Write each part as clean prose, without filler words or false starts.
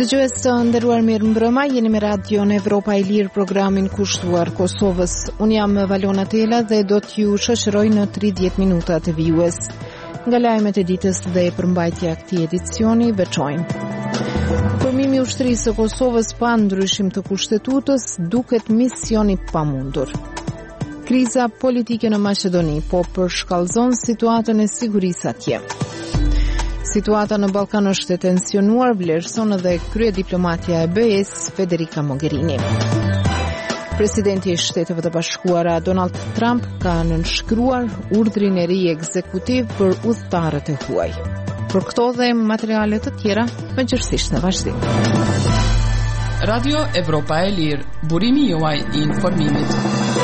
Dëgjues të nderuar, mirëmbrëma, jeni me radion Evropa e Lirë, programin kushtuar Kosovës. Unë jam Valona Tela dhe do t'ju shoqëroj në 30 minuta të vijues. Nga lajmet e ditës dhe përmbajtja e këtij edicioni veçojnë. Formimi i ushtrisë së Kosovës pa ndryshim të kushtetutës duket mision i pamundur. Kriza politike në Maqedoni po përshkallëzon situatën e sigurisë atje. Situata në Ballkan është e tensionuar, vlerëson edhe kryediplomatja e BE-s Federica Mogherini. Presidenti i Shteteve të Bashkuara Donald Trump ka nënshkruar urdhrin e ri ekzekutiv për udhëtarët e huaj. Për këto dhe materiale të tjera, mëngjesisht në vazhdim. Radio Evropa e Lirë, burimi juaj i informimit.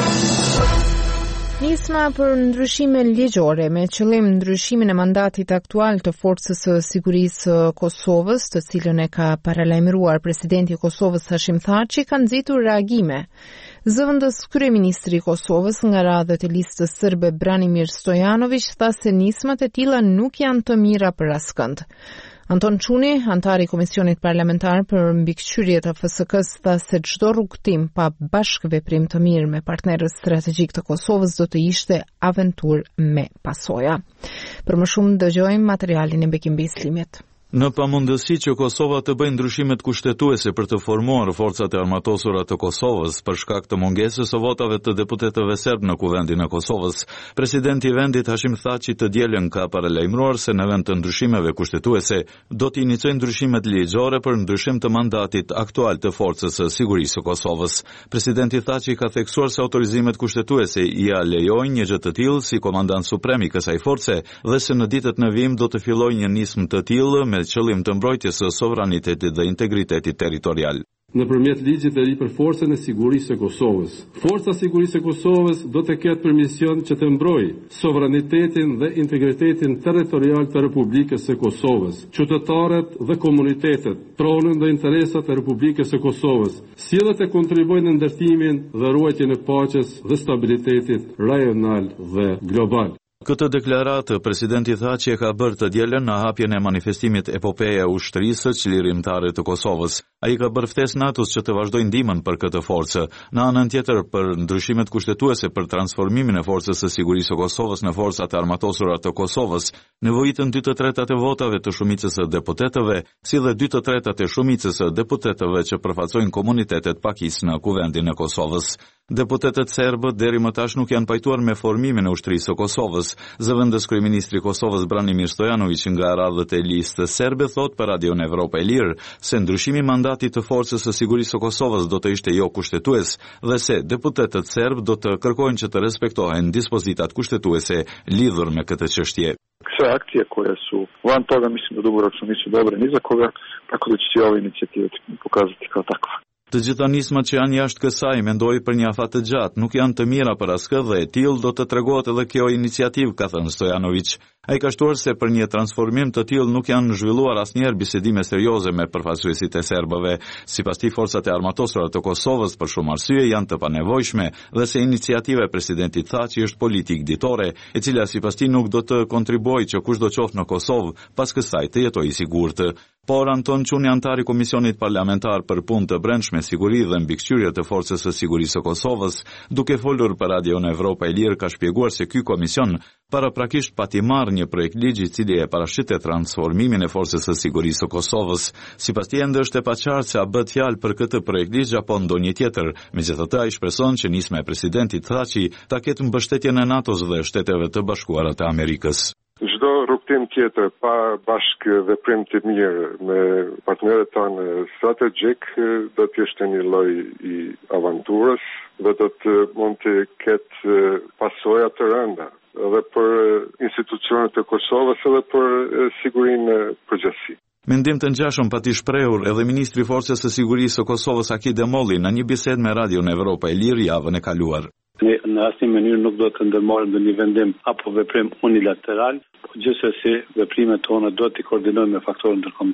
Nisma për ndryshime ligjore me qëllim ndryshimin e mandatit aktual të Forcës së Sigurisë së Kosovës, të cilën e ka paralajmëruar presidenti i Kosovës Hashim Thaçi, ka nxitur reagime. Zëvendës kryeministri i Kosovës nga radhët e listës serbe Branimir Stojanović tha se nismat e tilla nuk janë të mira për askënd. Anton Çuni, antari i Komisionit Parlamentar për mbikëqyrje të FSK-s, tha se çdo rrugtim pa bashkëveprim të mirë me partnerët strategjik të Kosovës do të ishte aventurë me pasoja. Për më shumë dëgjojmë materialin e Bekim Bislimit. Në pamundësi që Kosova të bëjë ndryshimet kushtetuese për të formuar forcat e armatosura të Kosovës për shkak të mungesës së votave të deputetëve serb në Kuvendin e Kosovës, presidenti i vendit Hashim Thaçi të dielën ka paralajmëruar se në vend të ndryshimeve kushtetuese do të inicojë ndryshimet ligjore për ndryshim të mandatit aktual të Forcës së Sigurisë së Kosovës. Presidenti Thaçi ka theksuar se autorizimet kushtetuese ia lejojnë një gjë të tillë si komandant suprem i kësaj force dhe se në ditët në vijim do të fillojë një nismë të tillë me qëllim të mbrojtjes së sovranitetit dhe integritetit territorial. Nëpërmjet ligjit të ri për Forcën e Sigurisë së Kosovës. Forca e Sigurisë së Kosovës do të ketë për mision që të mbrojë sovranitetin dhe integritetin territorial të Republikës së Kosovës. Qytetarët dhe komunitetet pronën dhe interesat e Republikës së Kosovës, si edhe të kontribuojnë në ndërtimin dhe ruajtjen e paqes dhe stabilitetit rajonal dhe global. Këtë deklaratë presidenti Thaçi e ka bërë të dielën në hapjen e manifestimit Epopeja e Ushtrisë Çlirimtare të Kosovës. Ai ka bërë ftesë NATO-s që të vazhdojë ndihmën për këtë forcë. Në anën tjetër, për ndryshimet kushtetuese për transformimin e Forcës së Sigurisë së Kosovës në forcat e armatosura të Kosovës, nevojitën 2/3 e votave të shumicës së deputetëve, si dhe 2/3 e shumicës së deputetëve që përfaqësojnë komunitetet pakis në Kuvendin e Kosovës. Deputetët serbë deri më tash nuk janë pajtuar me formimin e ushtrisë së Kosovës. Zëvendës kryeministri i Kosovës Branimir Stojanović nga radhët e listës serbe thot për radion Evropa e Lirë se ndryshimi i mandatit të Forcës së Sigurisë së Kosovës do të ishte jo kushtetues dhe se deputetët serbë do të kërkojnë që të respektohen dispozitat kushtetuese lidhur me këtë çështje. Sve akcije koje su van toga mislim da dugoročno nisu dobre ni za koga, tako da će se ova inicijativa pokazati kao takva. Të gjitha nismat që janë jashtë kësaj, mendoj për një afat të gjatë, nuk janë të mira për askë dhe e tillë do të tregohet edhe kjo iniciativë, ka thënë Stojanović. Ai ka shtuar se për një transformim të tillë nuk janë zhvilluar asnjëherë bisedime serioze me përfaqësuesit e serbëve. Sipas tij, forcat e armatosura të Kosovës për shumë arsye janë të panevojshme dhe se iniciativa e presidentit Thaçi është politik ditore, e cila sipas tij nuk do të kontribuojë që kushdo qoftë në Kosovë pas kësaj të jetojë i sigurt. Por Anton Çuni, antari i Komisionit Parlamentar për Punë të Brendshme, Siguri dhe Mbikëqyrje të Forcës së Sigurisë së Kosovës, duke folur për radion Evropa e Lirë, ka shpjeguar se ky komision paraprakisht pati marrë një projekt ligji i cili e parashit transformimin e Forcës së Sigurisë së Kosovës. Sipas tij ende është e paqartë se a bëhet fjalë për këtë projekt ligj apo ndonjë tjetër. Megjithatë, ai shpreson që nisma e presidentit Thaçi ta ketë mbështetjen e NATO-s dhe Shteteve të Bashkuara të Amerikës. Çdo rrugtim tjetër pa bashkëveprim të mirë me partnerët tanë strategjik do të ishte një lloj i aventurës dhe do të mund të ketë pasoja të rënda edhe për institucionet e Kosovës edhe për sigurinë përgjithësi. Mendim të ngjashëm pati shprehur edhe ministri i Forcës së Sigurisë së Kosovës Aki Demolli në një bisedë me radion Evropa e Lirë javën e kaluar. Në asnjë mënyrë nuk do të ndërmarrim ndonjë vendim apo veprim unilateral, por gjithsesi veprimet tona do t'i koordinojmë me faktorët ndërkombëtar.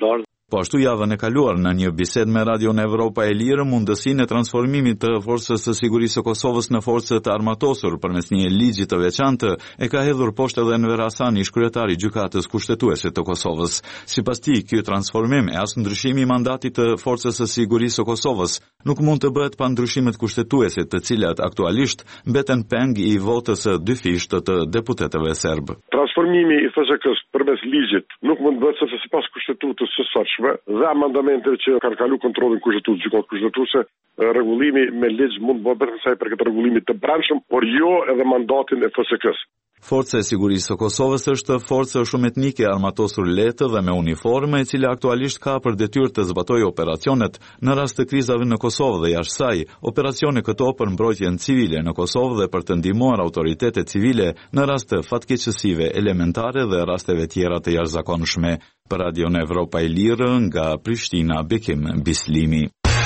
Po ashtu javën e kaluar në një bisedë me Radion Evropa e Lirë, mundësinë e transformimit të Forcës së Sigurisë së Kosovës në forcë të armatosur përmes një ligji të veçantë e ka hedhur poshtë edhe Enver Hasani, kryetari i gjykatës kushtetuese të Kosovës. Sipas tij, ky transformim e as ndryshimi i mandatit të Forcës së Sigurisë së Kosovës nuk mund të bëhet pa ndryshimet kushtetuese, të cilat aktualisht mbeten peng i votës së dyfishtë të deputetëve serb. Transformimi i FSK-s përmes ligjit nuk mund të bëhet sepse sipas kushtetutës së sotshme dhe amendamentet që kanë kalu kontrollin kushtetues, gjykatës kushtetuese, rregullimi me ligj mund të bëhet sa i përket rregullimit të brendshëm, por jo edhe mandatin e FSK-s. Forca e Sigurisë së Kosovës është forcë shumë etnike armatosur lehtë dhe me uniformë, e cila aktualisht ka për detyrë të zbatojë operacionet në rast të krizave në Kosovë dhe jashtë saj, operacione këto për mbrojtjen civile në Kosovë dhe për të ndihmuar autoritetet civile në rast të fatkeqësive elementare dhe rasteve tjera të jashtëzakonshme. Për Radion Evropa e Lirë, nga Prishtina, Bekim Bislimi.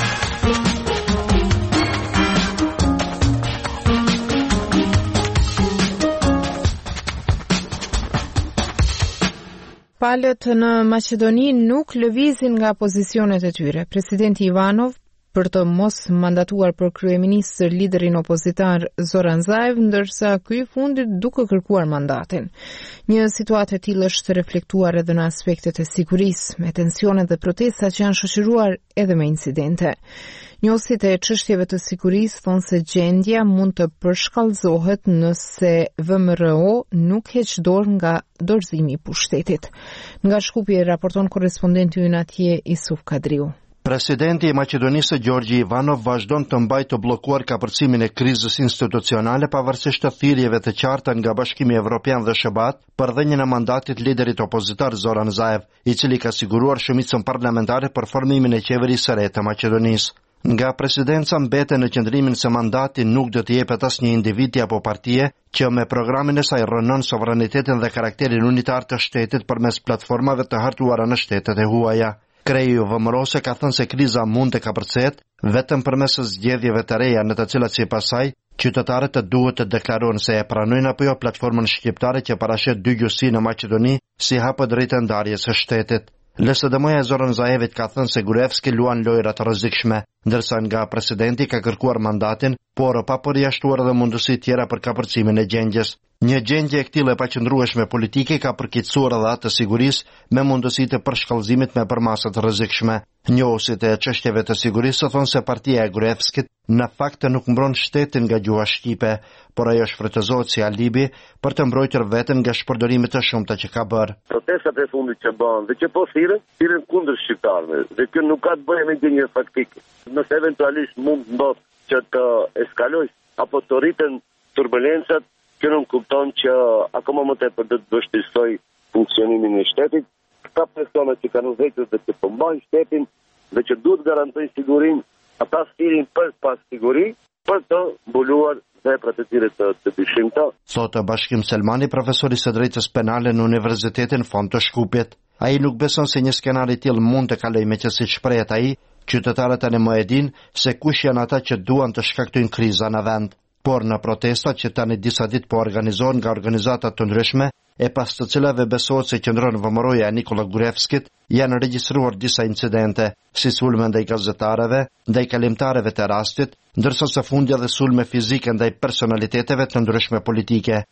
Palët në Maqedoni nuk lëvizin nga pozicionet e tyre. Presidenti Ivanov për të mos mandatuar për kryeministër liderin opozitar Zoran Zaev, ndërsa ky i fundit duke kërkuar mandatin. Një situatë e tillë është reflektuar edhe në aspektet e sigurisë, me tensionet dhe protestat që janë shoqëruar edhe me incidente. Njohësit e çështjeve të sigurisë thonë se gjendja mund të përshkallëzohet nëse VMRO nuk heq dorë nga dorëzimi i pushtetit. Nga Shkupi raporton korrespondenti ynë atje Isuf Kadriu. Presidenti i Maqedonisë Gjorgji Ivanov vazhdon të mbajë të bllokuar kapërcimin e krizës institucionale pavarësisht të thirrjeve të qarta nga Bashkimi Evropian dhe SHBAT për dhënien e mandatit liderit opozitar Zoran Zaev, i cili ka siguruar shumicën parlamentare për formimin e qeverisë së re të Maqedonisë. Nga presidenca mbeten në qëndrimin se mandati nuk do të jepet asnjë individi apo partie që me programin e saj rënon sovranitetin dhe karakterin unitar të shtetit përmes platformave të hartuara në shtetet e huaja. Kreju VMRO-se ka thënë se kriza mund të kapërcehet vetëm përmes zgjedhjeve të reja në të cilat sipas saj qytetarët duhet të deklarojnë se e pranojnë apo jo platformën shqiptare që paraqet 2 gjyqësi në Maqedoni si hapë drejtë ndarjes së shtetit. LSDM-ja e Zoran Zaevit ka thënë se Gruevski luan lojra të rrezikshme, ndërsa nga presidenti ka kërkuar mandatin, por pa përjashtuar edhe mundësi tjera për kapërcimin e gjendjes. Një gjendje e këtillë e paqëndrueshme politike ka përkeqësuar edhe atë të sigurisë me mundësi të përshkallëzimit me përmasa të rrezikshme. Njohësit e çështjeve të sigurisë thonë se partia e Gruevskit në fakt nuk mbron shtetin nga gjuha shqipe, por ajo shfrytëzohet si alibi për të mbrojtur veten nga shpërdorimet të shumta që ka bërë. Protestat e fundit që bën dhe që po thirrën kundër shqiptarëve, dhe kjo nuk ka të bëjë me gjendje faktike. Nëse eventualisht mund ndodh që të eskalojë apo të rriten turbulencat, kjo nuk kupton që akoma më tepër do të vështirësoj funksionimin e shtetit. Ka persona që kanë vdekur dhe që përmbajnë shtetin dhe që duhet garantojnë sigurinë, ata thirrin për pas siguri për të mbuluar veprat e tyre të dyshimta. Thotë Bashkim Selmani, profesor i së drejtës penale në Universitetin Fond të Shkupit. Ai nuk beson se një skenar i tillë mund të kalojë me që siç shprehet ai, qytetarët tani më e dinë se kush janë ata që duan të shkaktojnë kriza në vend. Por në protestat që tani disa ditë po organizohen nga organizata të ndryshme, e pas të cilave besohet se qëndron VMRO-ja e Nikola Gruevskit, janë regjistruar disa incidente, si sulme ndaj gazetarëve, ndaj kalimtarëve të rastit, ndërsa së fundja dhe sulme fizike ndaj personaliteteve të ndryshme politike.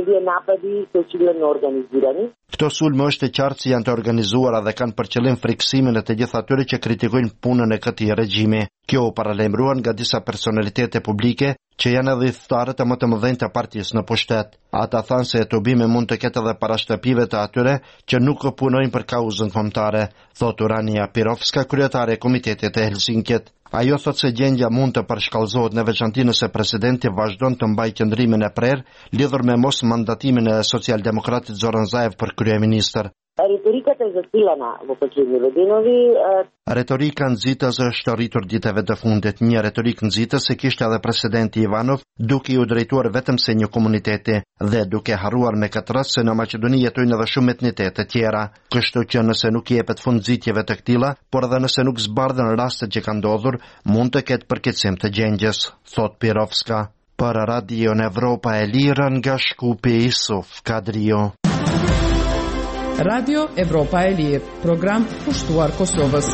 Këto sulme është e qartë si janë të organizuara dhe kanë për qëllim friksimin e të gjithë atyre që kritikojnë punën e këtij regjimi. Kjo u paralajmëruan nga disa personalitete publike që janë edhe thtarët e më të mëdhenj të partisë në pushtet. Ata thanë se etubimi mund të ketë edhe parashtëpive të atyre që nuk punojnë për kauzën kombëtare, thot Urania Pirovska, kryetare e Komitetit të Helsinkit. Ajo thot se gjendja mund të përshkallëzohet në veçanti nëse presidenti vazhdon të mbajë qëndrimin e prerë lidhur me mos mandatimin e socialdemokratit Zoran Zaev për kryeministër. Retorika nxitës është rritur ditëve të fundit. Një retorikë nxitës se kishte edhe presidenti Ivanov, duke i u drejtuar vetëm se një komuniteti dhe duke harruar me këtë rast se në Maqedoni jetojnë edhe shumë etnitete tjera. Kështu që nëse nuk jepet fund nxitjeve të këtilla, por edhe nëse nuk zbardhen rastet që kanë ndodhur, mund të ketë përkeqësim të gjendjes, thot Pirovska. Për Radion Evropa e Lirë, nga Shkupi, Isuf Kadrio. Radio Evropa e Lirë, program pushtuar Kosovës.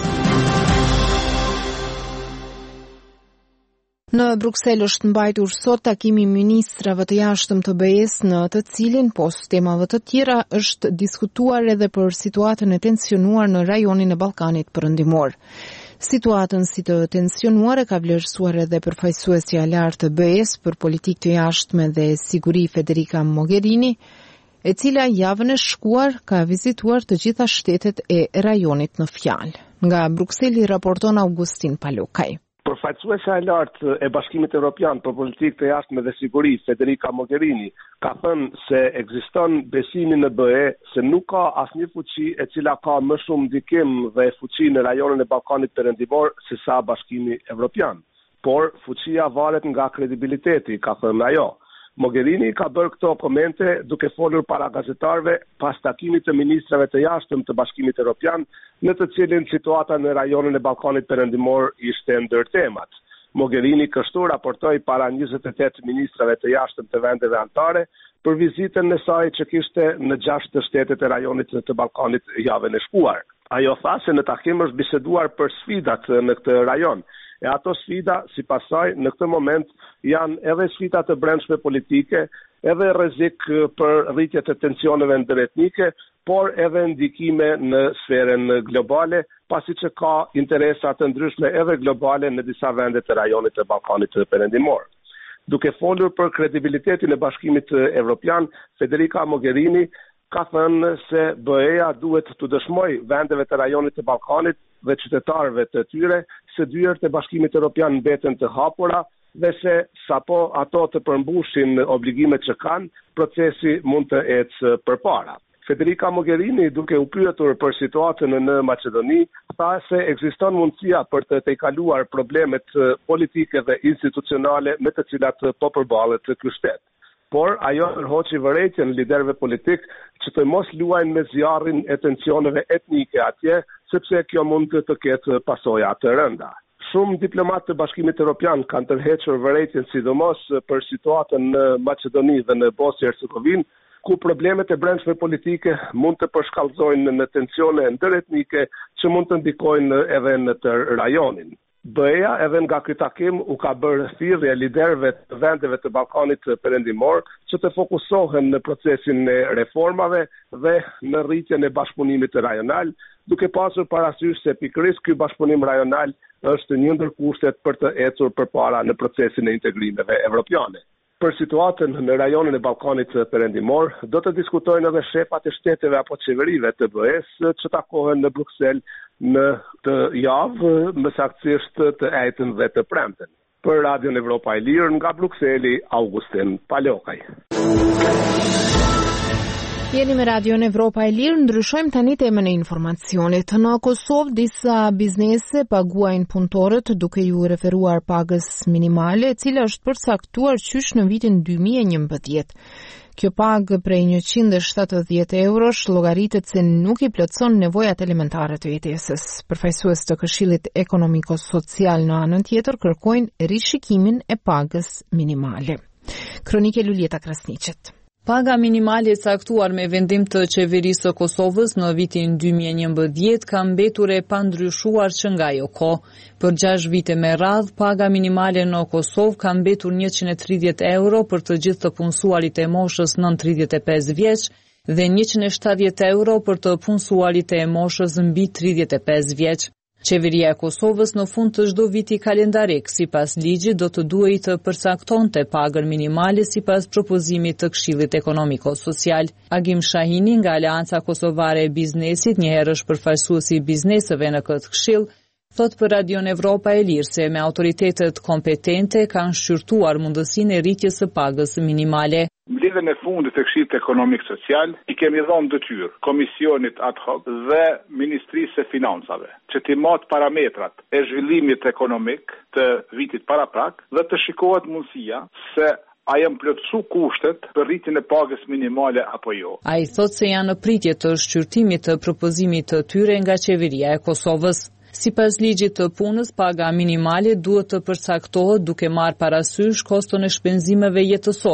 Në Bruksel është mbajtur sot takimi ministrave të jashtëm të BE-s, në të cilin post temave të tjera është diskutuar edhe për situatën e tensionuar në rajonin e Ballkanit Perëndimor. Situatën si të tensionuar e ka vlerësuar edhe përfaqësuesja e lartë të BE-s për politikë të jashtme dhe siguri Federica Mogherini, e cila javën e shkuar ka vizituar të gjitha shtetet e rajonit në fjalë. Nga Brukseli raporton Augustin Palokaj. Përfaqësuesja e lartë e Bashkimit Evropian për politikë të jashtme dhe siguri, Federica Mogherini, ka thënë se ekziston besimi në BE se nuk ka asnjë fuqi e cila ka më shumë ndikim dhe fuqi në rajonin e Ballkanit Perëndimor se sa Bashkimi Evropian. Por fuqia varet nga kredibiliteti, ka thënë ajo. Mogherini ka bërë këto komente duke folur para gazetarëve pas takimit të ministrave të jashtëm të Bashkimit Evropian, në të cilin situata në rajonin e Ballkanit Perëndimor ishte ndër temat. Mogherini kështu raportoi para 28 ministrave të jashtëm të vendeve anëtare për vizitën e saj që kishte në 6 shtetet e rajonit të Ballkanit javën e shkuar. Ajo tha se në takim është biseduar për sfidat në këtë rajon. E ato sfida, sipas saj, në këtë moment janë edhe sfida të brendshme politike, edhe rrezik për rritje të tensioneve ndëretnike, por edhe ndikime në sferën globale, pasi që ka interesa të ndryshme edhe globale në disa vende të rajonit të Ballkanit Perëndimor. Duke folur për kredibilitetin e Bashkimit Evropian, Federica Mogherini ka thënë se BE-ja duhet të dëshmoj vendeve të rajonit të Ballkanit dhe qytetarëve të tyre se dyert e Bashkimit Evropian mbeten të hapura dhe se sapo ato të përmbushin obligimet që kanë, procesi mund të ecë përpara. Federica Mogherini, duke u pyetur për situatën në Maqedoni, tha se ekziston mundësia për të tejkaluar problemet politike dhe institucionale me të cilat po përballet ky shtet. Por ajo nërhoqi vërejtjen liderëve politik që të mos luajnë me zjarrin e tensioneve etnike atje, sepse kjo mund të ketë pasoja të rënda. Shumë diplomatë të Bashkimit Evropian kanë tërhequr vërejtjen sidomos për situatën në Maqedoni dhe në Bosnjë-Hercegovinë, ku problemet e brendshme politike mund të përshkallëzojnë në tensione ndëretnike që mund të ndikojnë edhe në të rajonin. BE-ja edhe nga ky takim u ka bërë thirrje liderëve të vendeve të Ballkanit Perëndimor që të fokusohen në procesin e reformave dhe në rritjen e bashkëpunimit rajonal, duke pasur parasysh se pikërisht ky bashkëpunim rajonal është një ndër kushtet për të ecur përpara në procesin e integrimeve evropiane. Për situatën në rajonin e Ballkanit Perëndimor, do të diskutojnë edhe shefat e shteteve apo qeverive të BE-s që takohen në Bruksel në të javë, më saktësisht të ejtën dhe të premten. Për Radion Evropa e Lirë nga Brukseli, Augustin Palokaj. Jeni me Radion Evropa e Lirë, ndryshojmë tani temën e informacionit. Në Kosovë disa biznese paguajnë punëtorët duke ju referuar pagës minimale, e cila është përcaktuar qysh në vitin 2011. Kjo pagë prej 170 eurosh llogaritet se nuk i plotson nevojat elementare të jetesës. Përfaqësues të Këshillit Ekonomiko-Social në anën tjetër kërkojnë rishikimin e pagës minimale. Kronike Luljeta Krasniqet. Paga minimale e caktuar me vendim të Qeverisë së Kosovës në vitin 2011 ka mbetur e pandryshuar që nga ajo kohë. Për 6 vite me radhë, paga minimale në Kosovë ka mbetur 130 euro për të gjithë të punësuarit e moshës nën 35 vjeç dhe 170 euro për të punësuarit e moshës mbi 35 vjeç. Qeveria e Kosovës në fund të çdo viti kalendarik, sipas ligjit, do të duhej të përcaktonte pagën minimale sipas propozimit të Këshillit Ekonomiko-Social. Agim Shahini nga Aleanca Kosovare e Biznesit, një herësh përfaqësuesi i bizneseve në këtë këshill, thot për Radion Evropa e Lirë se me autoritetet kompetente kanë shqyrtuar mundësinë e rritjes së pagës minimale. Mbledhjen e fundit të Këshillit Ekonomik Social i kemi dhënë detyrë Komisionit ad hoc dhe Ministrisë së Financave që të marrë parametrat e zhvillimit ekonomik të vitit paraprak dhe të shikohet mundësia se a janë plotësu kushtet për rritjen e pagës minimale apo jo. Ai thotë se janë në pritje të shqyrtimit të propozimit të tyre nga Qeveria e Kosovës. Sipas ligjit të punës, paga minimale duhet të përcaktohet duke marrë parasysh koston e shpenzimeve jetësore.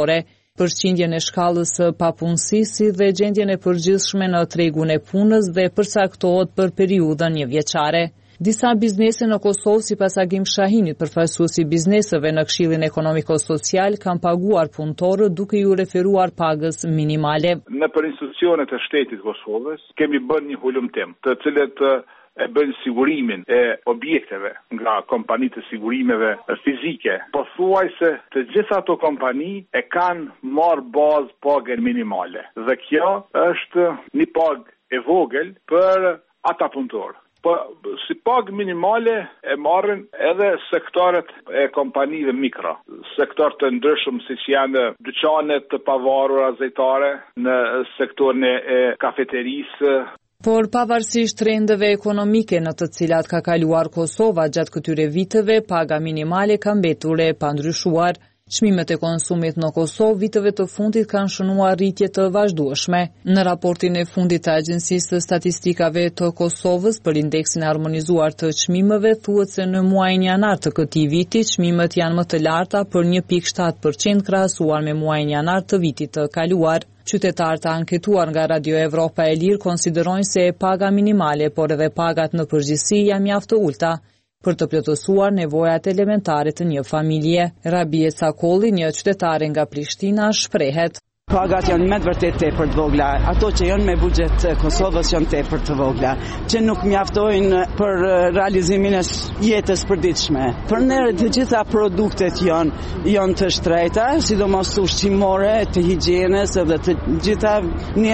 përqindjen e shkallës së papunësisë dhe gjendjen e përgjithshme në tregun e punës dhe përcaktohet për periudhën njëvjeçare. Disa biznese në Kosovë, sipas Agim Shahinit, përfaqësuesi bizneseve në Këshillin Ekonomiko-Social, kanë paguar punëtorët duke ju referuar pagës minimale. Në për institucionet e shtetit Kosovës kemi bërë një hulumtim, të cilët e bën sigurimin e objekteve nga kompanitë të sigurimeve fizike. Pothuajse të gjitha ato kompani e kanë marrë bazë pagën minimale. Dhe kjo është një pagë e vogël për ata punëtorë. Po, si pagë minimale e marrin edhe sektorët e kompanive mikro, sektor të ndryshëm siç janë dyqanet të pavarura zejtare, në sektorin e kafeterisë. Por pavarësisht trendeve ekonomike në të cilat ka kaluar Kosova gjatë këtyre viteve, paga minimale ka mbetur e pandryshuar. Çmimet e konsumit në Kosovë viteve të fundit kanë shënuar rritje të vazhdueshme. Në raportin e fundit të Agjencisë të Statistikave të Kosovës për indeksin e harmonizuar të çmimeve thuhet se në muajin janar të këtij viti çmimet janë më të larta për 1.7% krahasuar me muajin janar të vitit të kaluar. Qytetarët të anketuar nga Radio Evropa e Lirë konsiderojnë se paga minimale, por edhe pagat në përgjithësi janë mjaft të ulta për të plotësuar nevojat elementare të një familje. Rabie Cakolli, një qytetare nga Prishtina, shprehet. Pagat janë me vërtet tepër të vogla. Ato që janë me buxhet Kosovës janë tepër të vogla, që nuk mjaftojnë për realizimin e jetës përditshme. Për ne të gjitha produktet janë të shtrejta, sidomos ushqimore, të higjienës dhe të gjitha një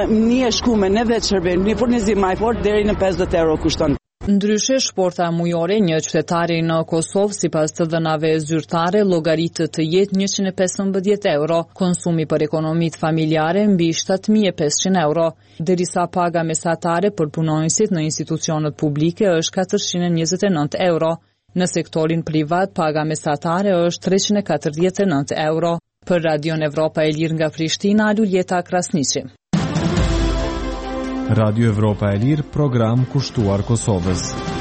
e shkume në vetë shërbim, një furnizim më i fortë deri në 50 euro kushton. Ndryshe, shporta mujore, një qytetari në Kosovë, sipas të dhënave zyrtare, llogaritë të jetë 115 euro, konsumi për ekonomitë familjare mbi 7.500 euro, derisa paga mesatare për punonjësit në institucionet publike është 429 euro. Në sektorin privat, paga mesatare është 349 euro. Për Radion Evropa e Lirë nga Prishtina, Luljeta Krasniqi. Radio Evropa e Lirë, program kushtuar Kosovës.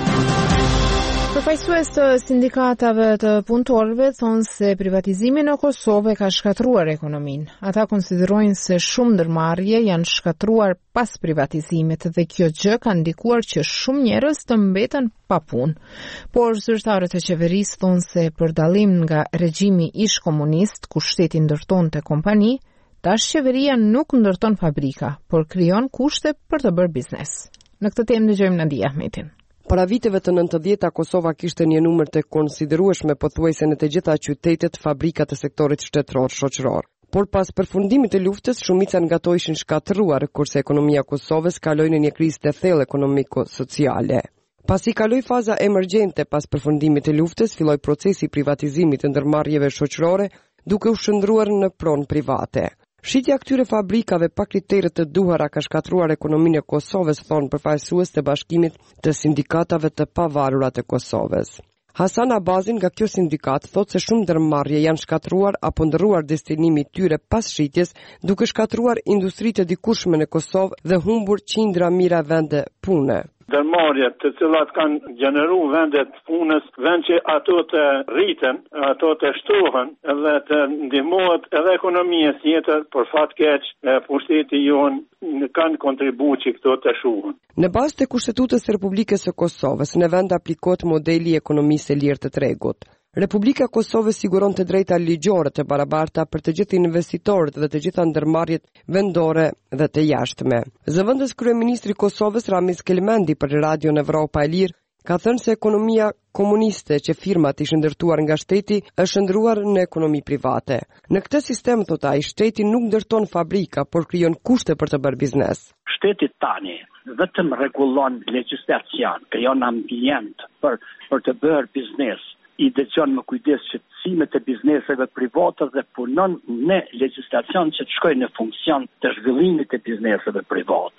Përfaqësues të sindikatave të punëtorëve thonë se privatizimi në Kosovë ka shkatruar ekonominë. Ata konsiderojnë se shumë ndërmarrje janë shkatruar pas privatizimit dhe kjo gjë ka ndikuar që shumë njerëz të mbeten pa punë. Por zyrtarët e qeverisë thonë se për dallim nga regjimi ish komunist ku shteti ndërtonte kompani, tash qeveria nuk ndërton fabrika, por krijon kushte për të bërë biznes. Në këtë temë dëgjojmë Nadia Ahmetin. Para viteve të 90-ta, Kosova kishte një numër të konsiderueshme pothuajse në të gjitha qytetet fabrikat e sektorit shtetëror shoqëror. Por pas përfundimit të luftës, shumica nga ato ishin shkatëruar, kurse ekonomia e Kosovës kaloi në një krizë të thellë ekonomiko-sociale. Pasi kaloi faza emergjente pas përfundimit të luftës, filloi procesi i privatizimit të ndërmarrjeve shoqërore, duke u shndruar në pronë private. Shitja këtyre fabrikave pa kriteret të duhura ka shkatruar ekonominë e Kosovës, thonë përfaqësues të Bashkimit të Sindikatave të Pavarura të Kosovës. Hasan Abazin nga kjo sindikat thotë se shumë ndërmarrje janë shkatruar apo ndërruar destinimi i tyre pas shitjes, duke shkatruar industritë e dikurshme në Kosovë dhe humbur qindra mijëra vende pune. Ndërmarrjet të cilat kanë gjeneru vendet punës, vend që ato të rriten, ato të shtohen dhe të ndihmohet edhe ekonomia tjetër, për fat keq pushteti jonë kanë kontribuar që këto të shuhen. Në bazë të Kushtetutës së Republikës së Kosovës, në vend aplikohet modeli i ekonomisë së lirë të tregut. Republika e Kosovës siguron të drejta ligjore të barabarta për të gjithë investitorët dhe të gjitha ndërmarrjet vendore dhe të jashtme. Zëvendës kryeministri i Kosovës Ramiz Kelmendi për Radion Evropa e Lirë ka thënë se ekonomia komuniste që firmat ishin ndërtuar nga shteti është ndruar në ekonomi private. Në këtë sistem, thot ai, shteti nuk ndërton fabrika, por krijon kushte për të bërë biznes. Shteti tani vetëm rregullon legjislacion, krijon ambient për të bërë biznes. I dëgjon më kujdes shqetësimet e bizneseve private dhe punon në legjislacion që të shkojë në funksion të zhvillimit të bizneseve private.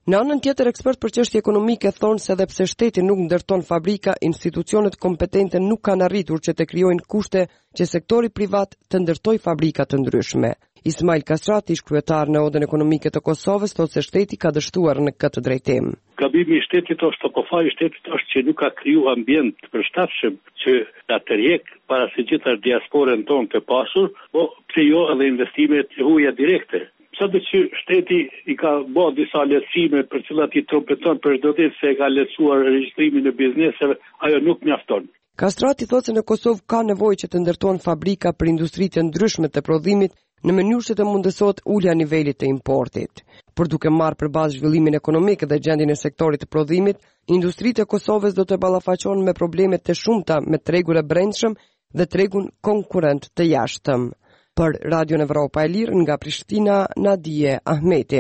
Në anën tjetër, ekspert për çështje ekonomike thonë se edhe pse shteti nuk ndërton fabrika, institucionet kompetente nuk kanë arritur që të krijojnë kushte që sektori privat të ndërtojë fabrika të ndryshme. Ismail Kastrati, kryetar në Odën Ekonomike të Kosovës, thotë se shteti ka dështuar në këtë drejtim. Gabimi i shtetit është, apo faji i shtetit është që nuk ka kriju ambient të përshtatshëm që ta tërheq para së gjitha diasporën tonë të pasur, po pse jo edhe investimet e huaja direkte. Sado që shteti i ka bërë disa lehtësime për cilat i trompeton për çdo ditë se ka lehtësuar regjistrimin e bizneseve, ajo nuk mjafton. Kastrati thotë se në Kosovë ka nevojë që të ndërtohen fabrika për industritë e ndryshme të prodhimit në mënyrë që të mundësohet ulja e nivelit të importit. Por duke marrë përballë zhvillimin ekonomik dhe gjendjen e sektorit të prodhimit, industritë e Kosovës do të ballafaqohen me probleme të shumta me tregun e brendshëm dhe tregun konkurrent të jashtëm. Për Radio Evropa e Lirë nga Prishtina, Nadije Ahmeti.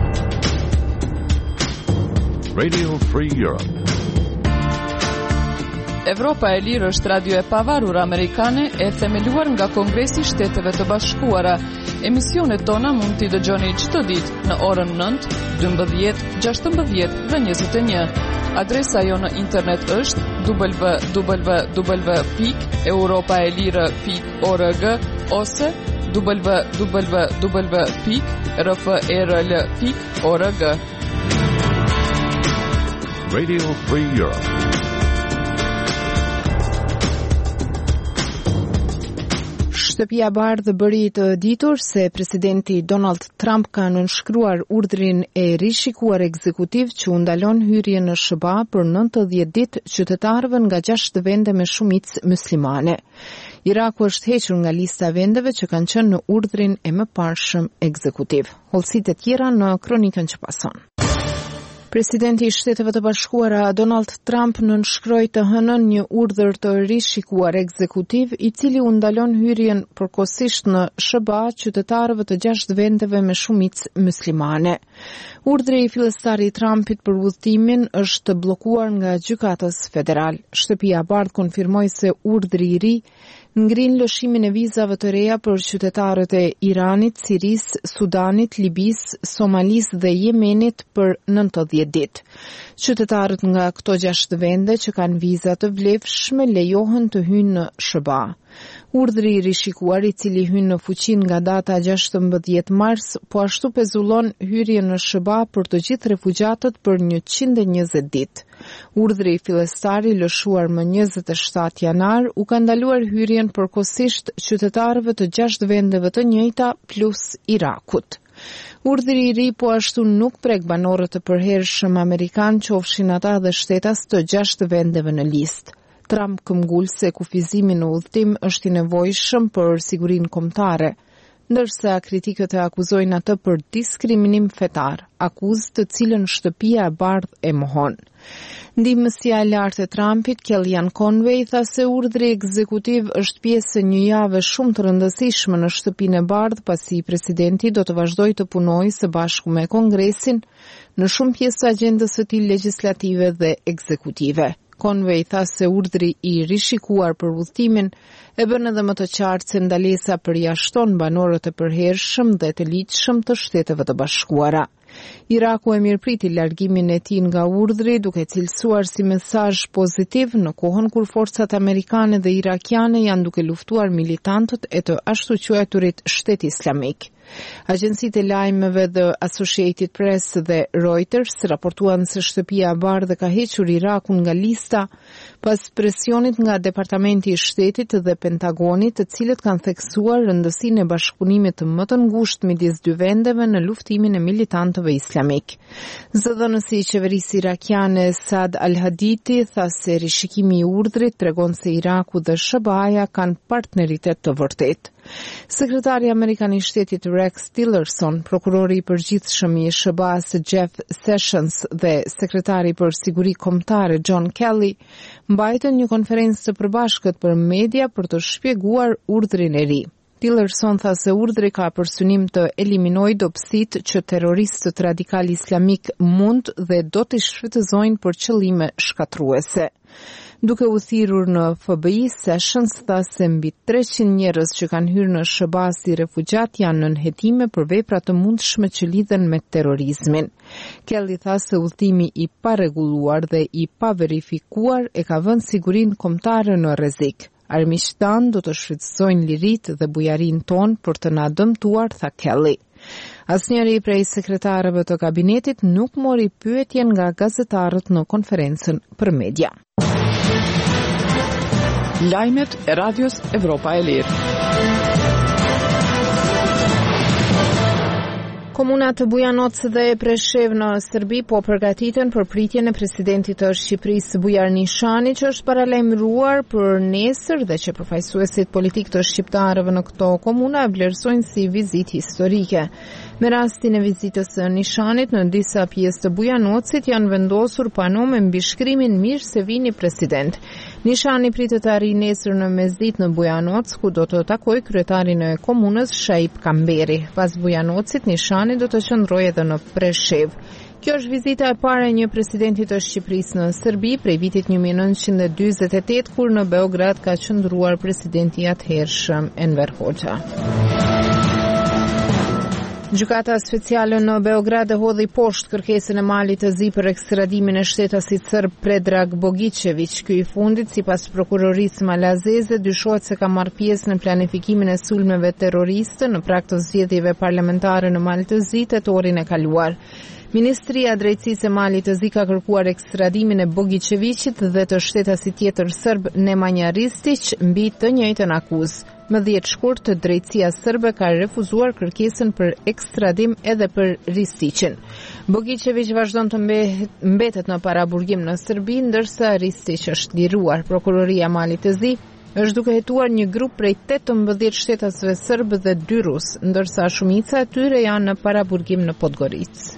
Radio Free Europe. Evropa e Lirë është radio e pavarur amerikane e themeluar nga Kongresi i Shteteve të Bashkuara. Emisionet tona mund t'i dëgjoni çdo ditë në orën 9, 12, 16 dhe 21. Adresa jo në internet është www.europaelire.org ose www.rfrl.org. Radio Free Europe. Shtëpia e Bardhë bëri të ditur se presidenti Donald Trump ka nënshkruar urdhrin e rishikuar ekzekutiv që u ndalon hyrjen në SBA për 90 ditë qytetarëve nga 6 vende me shumicë muslimane. Iraku është hequr nga lista e vendeve që kanë qenë në urdhrin e mëparshëm ekzekutiv. Hollësitë e tjera në kronikën që pason. Presidenti i Shteteve të Bashkuara Donald Trump nënshkroi të hënën një urdhër të rishikuar ekzekutiv i cili u ndalon hyrjen përkohësisht në SBA qytetarëve të 6 vendeve me shumicë muslimane. Urdhri i fillestari i Trumpit për udhëtimin është bllokuar nga gjykatës federal. Shtëpia e Bardhë konfirmoi se urdhri i ri ngrin lëshimin e vizave të reja për qytetarët e Iranit, Sirisë, Sudanit, Libisë, Somalisë dhe Yemenit për 90 ditë. Qytetarët nga këto 6 vende që kanë viza të vlefshme lejohen të hyjnë në SBA. Urdhri i rishikuar i cili hyn në fuqi nga data 16 mars, po ashtu pezullon hyrjen në SBA për të gjithë refugjatët për 120 ditë. Urdhri i fillestar i lëshuar më 27 janar u ka ndaluar hyrjen përkohësisht qytetarëve të 6 vendeve të njëjta plus Irakut. Urdhri i ri po ashtu nuk prek banorët të përhershëm amerikan, qofshin ata dhe shtetas të 6 vendeve në listë. Trump këmbgul se kufizimi në udhëtim është i nevojshëm për sigurinë kombëtare, ndërsa kritikët e akuzojnë atë për diskriminim fetar, akuzë të cilën Shtëpia e Bardhë e mohon. Ndihmësia e lartë e Trumpit, Kellyanne Conway, tha se urdhri ekzekutiv është pjesë e një jave shumë të rëndësishme në Shtëpinë e Bardhë, pasi presidenti do të vazhdojë të punojë së bashku me Kongresin në shumë pjesë të agjendës së tij legjislative dhe ekzekutive. Conway tha se urdhri i rishikuar për udhëtimin e bën edhe më të qartë se ndalesa përjashton banorët e përhershëm dhe të ligjshëm të Shteteve të Bashkuara. Iraku e mirëpriti largimin e tij nga urdhri, duke cilësuar si mesazh pozitiv në kohën kur forcat amerikane dhe irakiane janë duke luftuar militantët e të ashtu quajturit Shteti Islamik. Agjencitë e lajmeve The Associated Press dhe Reuters raportuan se Shtëpia e Bardhë ka hequr Irakun nga lista pas presionit nga Departamenti i Shtetit dhe Pentagonit, të cilët kanë theksuar rëndësinë e bashkëpunimit më të ngushtë midis dy vendeve në luftimin e militantëve islamik. Zëdhënësi i qeverisë irakiane Saad al-Haditi tha se rishikimi i urdhrit tregon se Iraku dhe SBA-ja kanë partneritet të vërtetë. Sekretari Amerikan i Shtetit Rex Tillerson, prokurori i përgjithshëm i SBA-s Jeff Sessions dhe sekretari për siguri kombëtare John Kelly mbajtën një konferencë të përbashkët për media për të shpjeguar urdhrin e ri. Tillerson tha se urdhri ka për synim të eliminojë dobësitë që terroristët radikal islamik mund dhe do të shfrytëzojnë për qëllime shkatruese. Duke u thirrur në FBI, Sessions tha se mbi 300 njerëz që kanë hyrë në SBA si refugjat janë nën hetime për vepra të mundshme që lidhen me terrorizmin. Kelly tha se udhëtimi i parregulluar dhe i paverifikuar e ka vënë sigurinë kombëtare në rrezik. Armiqtan do të shfrytëzojnë liritë dhe bujarinë tonë për të na dëmtuar, tha Kelly. Asnjëri prej sekretarëve të kabinetit nuk mori pyetjen nga gazetarët në konferencën për media. Lajmet e Radios Evropa e Lirë. Komunat Bujanoc dhe Preshev në Serbi po përgatiten për pritjen e presidentit të Shqipërisë Bujar Nishani, që është paralajmëruar për nesër dhe që përfaqësuesit politik të shqiptarëve në këto komuna e vlerësojnë si vizitë historike. Me rastin e vizitës së Nishanit në disa pjesë të Bujanocit janë vendosur pano me mbishkrimin mirë se vini president. Nishani pritet të arrijë nesër në mesditë në Bujanoc, ku do të takojë kryetarin e komunës Shaip Kamberi. Pas Bujanocit, Nishani do të qëndrojë edhe në Preshev. Kjo është vizita e parë e një presidenti të Shqipërisë në Serbi prej vitit 1948, kur në Beograd ka qëndruar presidenti i atëhershëm Enver Hoxha. Gjykata speciale në Beograd e hodhi poshtë kërkesën e Malit të Zi për ekstradimin e shtetasit serb Predrag Bogićević. Ky i fundit, sipas prokurorisë malazeze, dyshohet se ka marrë pjesë në planifikimin e sulmeve terroriste në prag të zgjedhjeve parlamentare në Mal të Zi tetorin e kaluar. Ministria e Drejtësisë e Malit të Zi ka kërkuar ekstradimin e Bogićevićit dhe të shtetasit tjetër serb Nemanja Ristić mbi të njëjtën akuzë. Më 10 shkurt, drejtësia serbe ka refuzuar kërkesën për ekstradim edhe për Ristićin. Bogićević vazhdon të mbetet në paraburgim në Serbi, ndërsa Ristić është liruar. Prokuroria e Malit të Zi është duke hetuar një grup prej 18 shtetasve serb dhe 2 rus, ndërsa shumica e tyre janë në paraburgim në Podgoricë.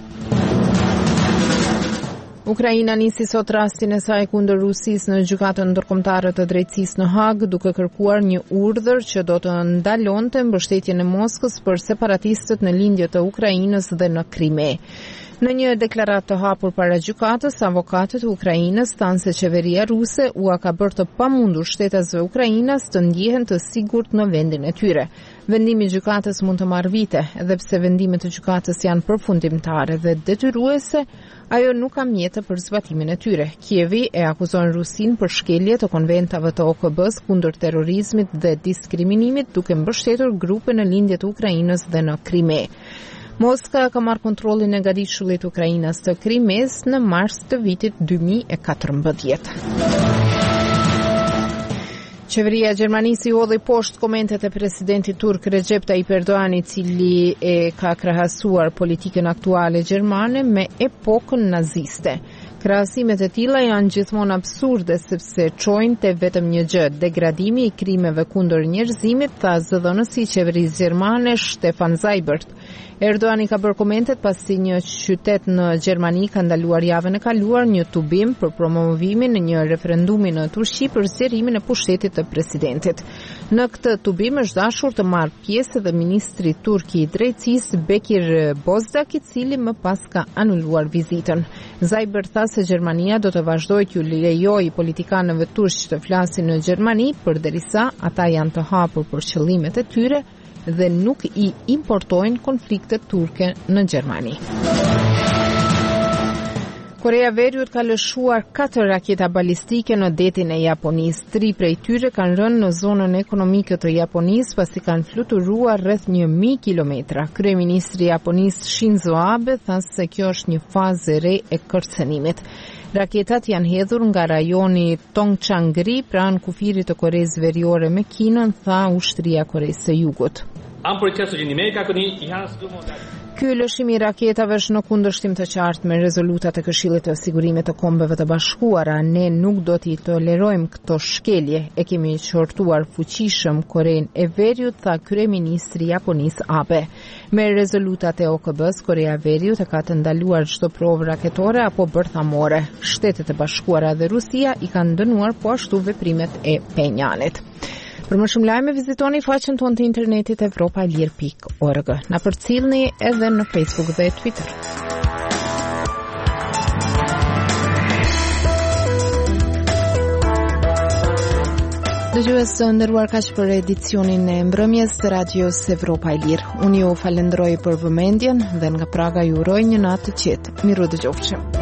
Ukraina nisi sot rastin e saj kundër Rusisë në gjykatën ndërkombëtare të drejtësisë në Hag, duke kërkuar një urdhër që do të ndalonte mbështetjen e Moskës për separatistët në lindje të Ukrainës dhe në Krime. Në një deklaratë të hapur para gjykatës, avokatët e Ukrainës thanë se qeveria ruse u ka bërë të pamundur shtetasve ukrainas të ndjehen të sigurt në vendin e tyre. Vendimi i gjykatës mund të marrë vite, edhe pse vendimet e gjykatës janë përfundimtare dhe detyruese, ajo nuk ka mjete për zbatimin e tyre. Kievi e akuzon Rusin për shkelje të konventave të OKB-s kundër terrorizmit dhe diskriminimit, duke mbështetur grupe në lindje të Ukrainës dhe në Krime. Moska ka marrë kontrollin e gaditshullit Ukrainas të Krimes në mars të vitit 2014. Qeveria e Gjermanisë i hodhi poshtë komentet e presidentit turk Recep Tayyip Erdogan, i cili e ka krahasuar politikën aktuale gjermane me epokën naziste. Krahasimet e tilla janë gjithmonë absurde sepse çojnë te vetëm një gjë, degradimi i krimeve kundër njerëzimit, tha zëdhënësi i qeverisë gjermane Stefan Seibert. Erdogan i ka bërë komentet pasi një qytet në Gjermani ka ndaluar javën e kaluar një tubim për promovimin e një referendumi në Turqi për zgjerimin e pushtetit të presidentit. Në këtë tubim është dashur të marrë pjesë edhe ministri turk i drejtësisë Bekir Bozdaq, i cili më pas ka anuluar vizitën. Seibert tha se Gjermania do të vazhdojë t'ju lejojë politikanëve turq të flasin në Gjermani përderisa ata janë të hapur për qëllimet e tyre dhe nuk i importojnë konfliktet turke në Gjermani. Korea Veriut ka lëshuar 4 raketa balistike në detin e Japonisë. 3 prej tyre kanë rënë në zonën ekonomike të Japonisë pasi kanë fluturuar rreth 1000 kilometra. Kryeministri i Japonisë Shinzo Abe tha se kjo është një fazë e re e kërcënimit. Raketat janë hedhur nga rajoni Tongchang-ri pranë kufirit të Koresë Veriore me Kinën, tha ushtria e Koresë së Jugut. Ky lëshim i raketave është në kundërshtim të qartë me rezolutat e Këshillit të Sigurimit të Kombeve të Bashkuara. Ne nuk do t'i tolerojmë këto shkelje. E kemi qortuar fuqishëm Korenë e Veriut, tha kryeministri i Japonisë Abe. Me rezolutat e OKB-s, Korea e Veriut e ka të ndaluar çdo provë raketore apo bërthamore. Shtetet e Bashkuara dhe Rusia i kanë dënuar po ashtu veprimet e Penjanit. Për më shumë lajme vizitoni faqen tonë të internetit evropailir.org. Na përcjellni edhe në Facebook dhe Twitter. Dëgjues të nderuar, kaq për edicionin e mbrëmjes të Radios Evropa e Lirë. Unë ju falenderoj për vëmendjen dhe nga Praga ju uroj një natë të qetë. Miru dëgjofshim.